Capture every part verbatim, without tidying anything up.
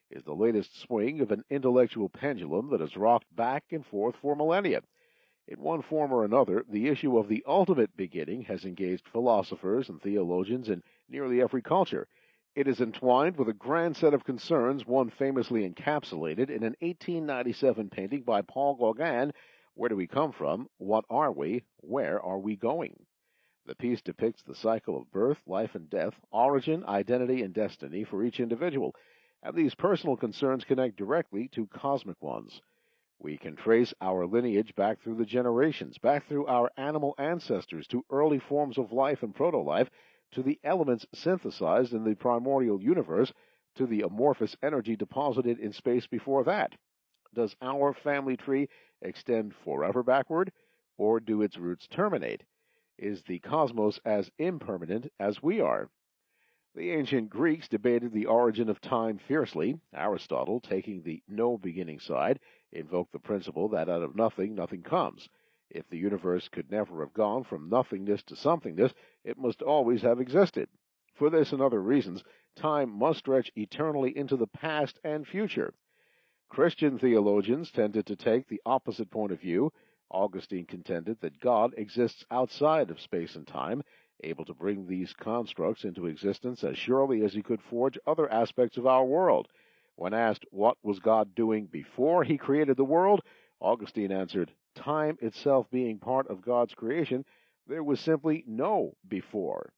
is the latest swing of an intellectual pendulum that has rocked back and forth for millennia. In one form or another, the issue of the ultimate beginning has engaged philosophers and theologians in nearly every culture. It is entwined with a grand set of concerns, one famously encapsulated in an eighteen ninety-seven painting by Paul Gauguin, Where Do We Come From? What Are We? Where Are We Going? The piece depicts the cycle of birth, life, and death, origin, identity, and destiny for each individual, and these personal concerns connect directly to cosmic ones. We can trace our lineage back through the generations, back through our animal ancestors to early forms of life and proto-life, to the elements synthesized in the primordial universe, to the amorphous energy deposited in space before that. Does our family tree extend forever backward, or do its roots terminate? Is the cosmos as impermanent as we are? The ancient Greeks debated the origin of time fiercely. Aristotle, taking the no beginning side, invoked the principle that out of nothing, nothing comes. If the universe could never have gone from nothingness to somethingness, it must always have existed. For this and other reasons, time must stretch eternally into the past and future. Christian theologians tended to take the opposite point of view. Augustine contended that God exists outside of space and time, able to bring these constructs into existence as surely as he could forge other aspects of our world. When asked what was God doing before he created the world, Augustine answered, time itself being part of God's creation, there was simply no before.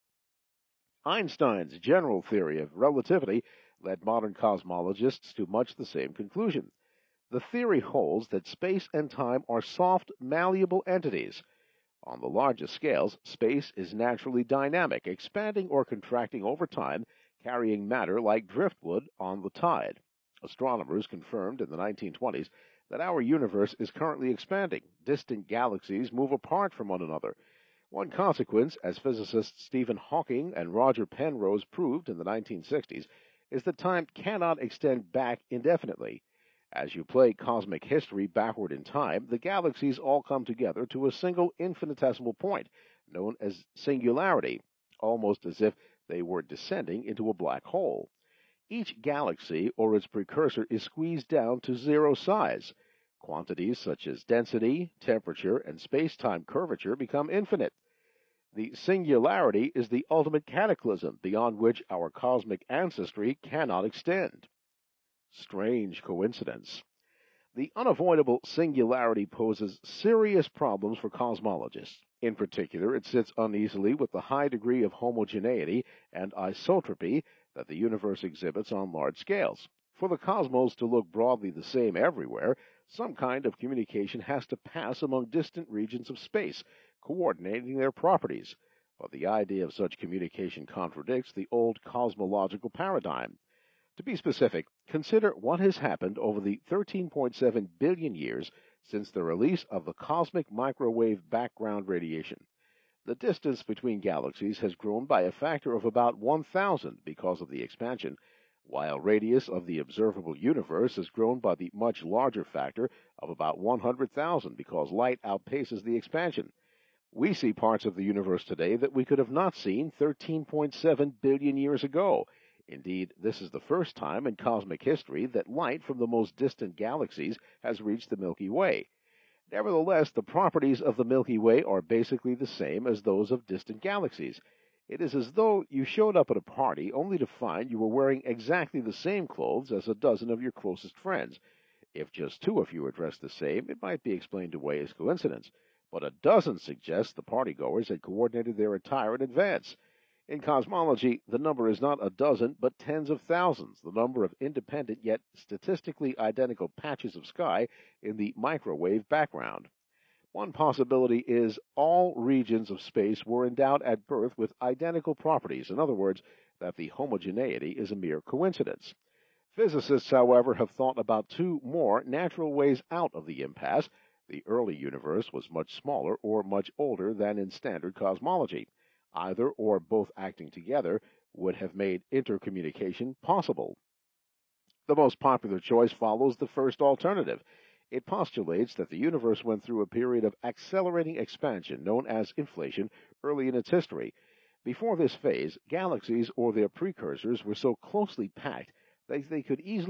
Einstein's general theory of relativity led modern cosmologists to much the same conclusion. The theory holds that space and time are soft, malleable entities. On the largest scales, space is naturally dynamic, expanding or contracting over time, carrying matter like driftwood on the tide. Astronomers confirmed in the nineteen twenties that our universe is currently expanding. Distant galaxies move apart from one another. One consequence, as physicists Stephen Hawking and Roger Penrose proved in the nineteen sixties, is that time cannot extend back indefinitely. As you play cosmic history backward in time, the galaxies all come together to a single infinitesimal point, known as singularity, almost as if they were descending into a black hole. Each galaxy or its precursor is squeezed down to zero size. Quantities such as density, temperature, and space-time curvature become infinite. The singularity is the ultimate cataclysm beyond which our cosmic ancestry cannot extend. Strange coincidence. The unavoidable singularity poses serious problems for cosmologists. In particular, it sits uneasily with the high degree of homogeneity and isotropy that the universe exhibits on large scales. For the cosmos to look broadly the same everywhere, some kind of communication has to pass among distant regions of space, coordinating their properties. But the idea of such communication contradicts the old cosmological paradigm. To be specific, consider what has happened over the thirteen point seven billion years since the release of the cosmic microwave background radiation. The distance between galaxies has grown by a factor of about one thousand because of the expansion, while radius of the observable universe has grown by the much larger factor of about one hundred thousand because light outpaces the expansion. We see parts of the universe today that we could have not seen thirteen point seven billion years ago. Indeed, this is the first time in cosmic history that light from the most distant galaxies has reached the Milky Way. Nevertheless, the properties of the Milky Way are basically the same as those of distant galaxies. It is as though you showed up at a party only to find you were wearing exactly the same clothes as a dozen of your closest friends. If just two of you are dressed the same, it might be explained away as coincidence, but a dozen suggests the partygoers had coordinated their attire in advance. In cosmology, the number is not a dozen, but tens of thousands, the number of independent yet statistically identical patches of sky in the microwave background. One possibility is all regions of space were endowed at birth with identical properties, in other words, that the homogeneity is a mere coincidence. Physicists, however, have thought about two more natural ways out of the impasse. The early universe was much smaller or much older than in standard cosmology. Either or both acting together would have made intercommunication possible. The most popular choice follows the first alternative. It postulates that the universe went through a period of accelerating expansion known as inflation early in its history. Before this phase, galaxies or their precursors were so closely packed that they could easily